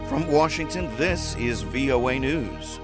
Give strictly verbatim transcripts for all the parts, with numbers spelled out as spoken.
From Washington, this is V O A News.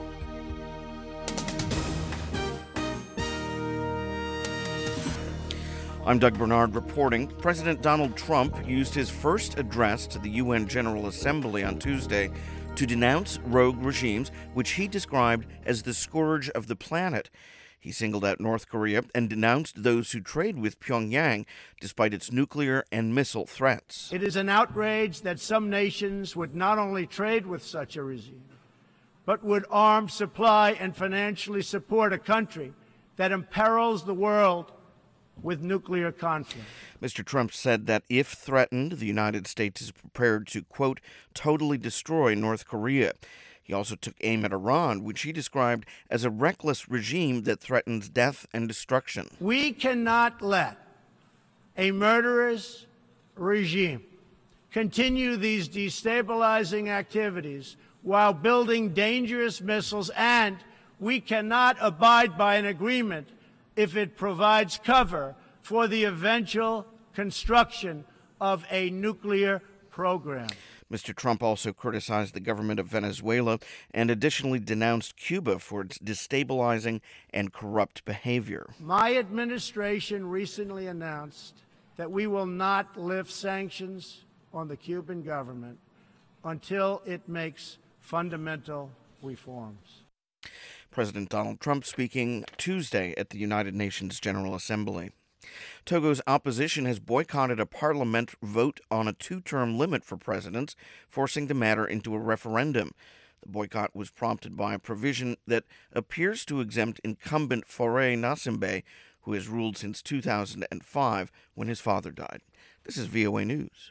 I'm Doug Bernard reporting. President Donald Trump used his first address to the U N General Assembly on Tuesday to denounce rogue regimes, which he described as the scourge of the planet. He singled out North Korea and denounced those who trade with Pyongyang despite its nuclear and missile threats. It is an outrage that some nations would not only trade with such a regime, but would arm, supply, and financially support a country that imperils the world with nuclear conflict. Mister Trump said that if threatened, the United States is prepared to, quote, totally destroy North Korea. He also took aim at Iran, which he described as a reckless regime that threatens death and destruction. We cannot let a murderous regime continue these destabilizing activities while building dangerous missiles, and we cannot abide by an agreement if it provides cover for the eventual construction of a nuclear program. Mister Trump also criticized the government of Venezuela and additionally denounced Cuba for its destabilizing and corrupt behavior. My administration recently announced that we will not lift sanctions on the Cuban government until it makes fundamental reforms. President Donald Trump speaking Tuesday at the United Nations General Assembly. Togo's opposition has boycotted a parliament vote on a two-term limit for presidents, forcing the matter into a referendum. The boycott was prompted by a provision that appears to exempt incumbent Faure Gnassingbe, who has ruled since two thousand five when his father died. This is V O A News.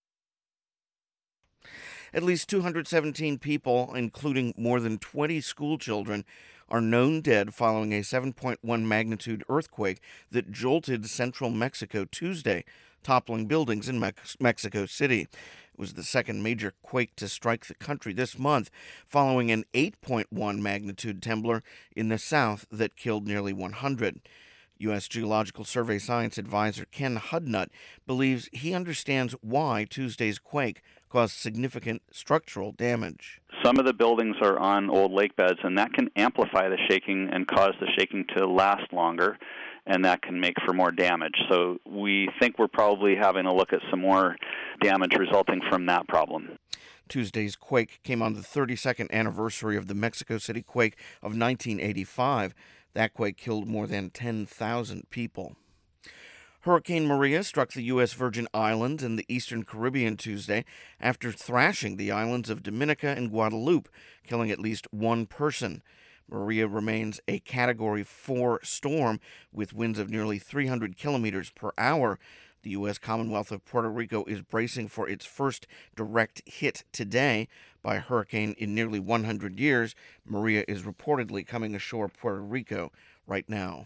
At least two hundred seventeen people, including more than twenty school children, are known dead following a seven point one magnitude earthquake that jolted central Mexico Tuesday, toppling buildings in Mex- Mexico City. It was the second major quake to strike the country this month, following an eight point one magnitude trembler in the south that killed nearly one hundred. U S Geological Survey Science Advisor Ken Hudnut believes he understands why Tuesday's quake caused significant structural damage. Some of the buildings are on old lake beds, and that can amplify the shaking and cause the shaking to last longer, and that can make for more damage. So we think we're probably having a look at some more damage resulting from that problem. Tuesday's quake came on the thirty-second anniversary of the Mexico City quake of nineteen eighty-five. That quake killed more than ten thousand people. Hurricane Maria struck the U S Virgin Islands and the Eastern Caribbean Tuesday after thrashing the islands of Dominica and Guadeloupe, killing at least one person. Maria remains a Category four storm with winds of nearly three hundred kilometers per hour. The U S Commonwealth of Puerto Rico is bracing for its first direct hit today by a hurricane in nearly one hundred years. Maria is reportedly coming ashore Puerto Rico right now.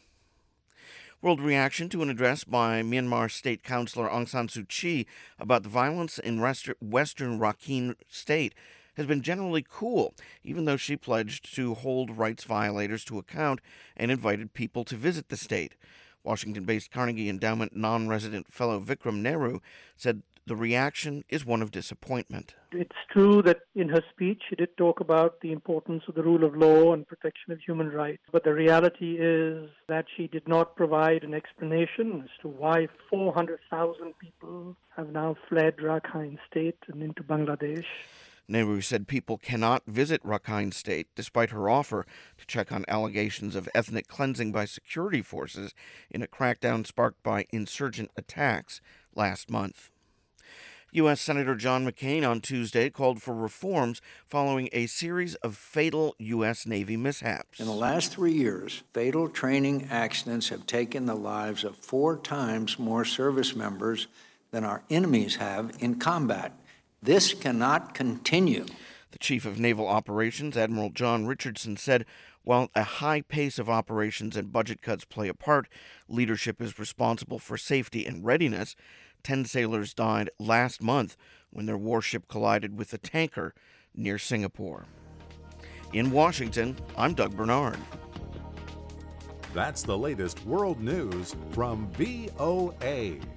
World reaction to an address by Myanmar State Councillor Aung San Suu Kyi about the violence in western Rakhine State has been generally cool, even though she pledged to hold rights violators to account and invited people to visit the state. Washington-based Carnegie Endowment non-resident fellow Vikram Nehru said the reaction is one of disappointment. It's true that in her speech she did talk about the importance of the rule of law and protection of human rights, but the reality is that she did not provide an explanation as to why four hundred thousand people have now fled Rakhine State and into Bangladesh. Nehru said people cannot visit Rakhine State, despite her offer to check on allegations of ethnic cleansing by security forces in a crackdown sparked by insurgent attacks last month. U S Senator John McCain on Tuesday called for reforms following a series of fatal U S Navy mishaps. In the last three years, fatal training accidents have taken the lives of four times more service members than our enemies have in combat. This cannot continue. The Chief of Naval Operations, Admiral John Richardson, said, while a high pace of operations and budget cuts play a part, leadership is responsible for safety and readiness. Ten sailors died last month when their warship collided with a tanker near Singapore. In Washington, I'm Doug Bernard. That's the latest world news from V O A.